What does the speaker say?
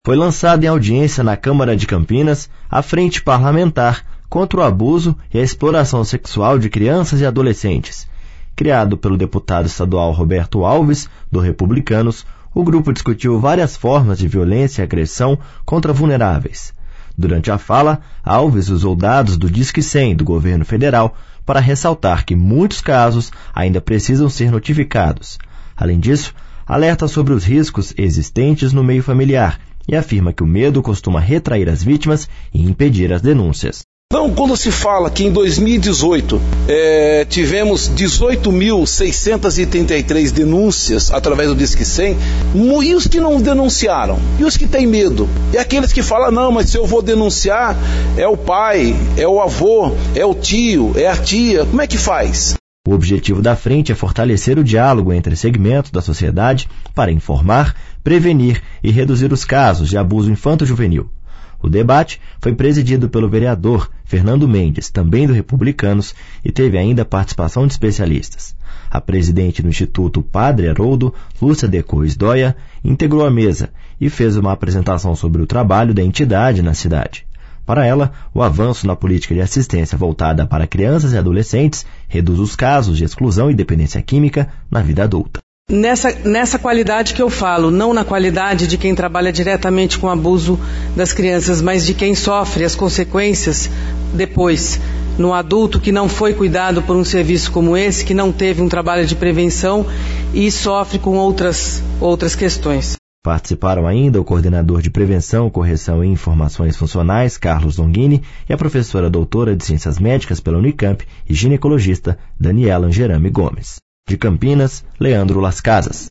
Foi lançada em audiência na Câmara de Campinas a Frente Parlamentar contra o Abuso e a Exploração Sexual de Crianças e Adolescentes. Criado pelo deputado estadual Roberto Alves, do Republicanos, o grupo discutiu várias formas de violência e agressão contra vulneráveis. Durante a fala, Alves usou dados do Disque 100 do governo federal para ressaltar que muitos casos ainda precisam ser notificados. Além disso, alerta sobre os riscos existentes no meio familiar e afirma que o medo costuma retrair as vítimas e impedir as denúncias. Então, quando se fala que em 2018 tivemos 18.633 denúncias através do Disque 100, e os que não denunciaram? E os que têm medo? E aqueles que falam, não, mas se eu vou denunciar, é o pai, é o avô, é o tio, é a tia, como é que faz? O objetivo da frente é fortalecer o diálogo entre segmentos da sociedade para informar, prevenir e reduzir os casos de abuso infanto-juvenil. O debate foi presidido pelo vereador Fernando Mendes, também do Republicanos, e teve ainda a participação de especialistas. A presidente do Instituto Padre Haroldo, Lúcia Decois Dóia, integrou a mesa e fez uma apresentação sobre o trabalho da entidade na cidade. Para ela, o avanço na política de assistência voltada para crianças e adolescentes reduz os casos de exclusão e dependência química na vida adulta. Nessa qualidade que eu falo, não na qualidade de quem trabalha diretamente com o abuso das crianças, mas de quem sofre as consequências depois, no adulto que não foi cuidado por um serviço como esse, que não teve um trabalho de prevenção e sofre com outras questões. Participaram ainda o coordenador de Prevenção, Correção e Informações Funcionais, Carlos Longini, e a professora doutora de Ciências Médicas pela Unicamp e ginecologista Daniela Angerame Gomes. De Campinas, Leandro Las Casas.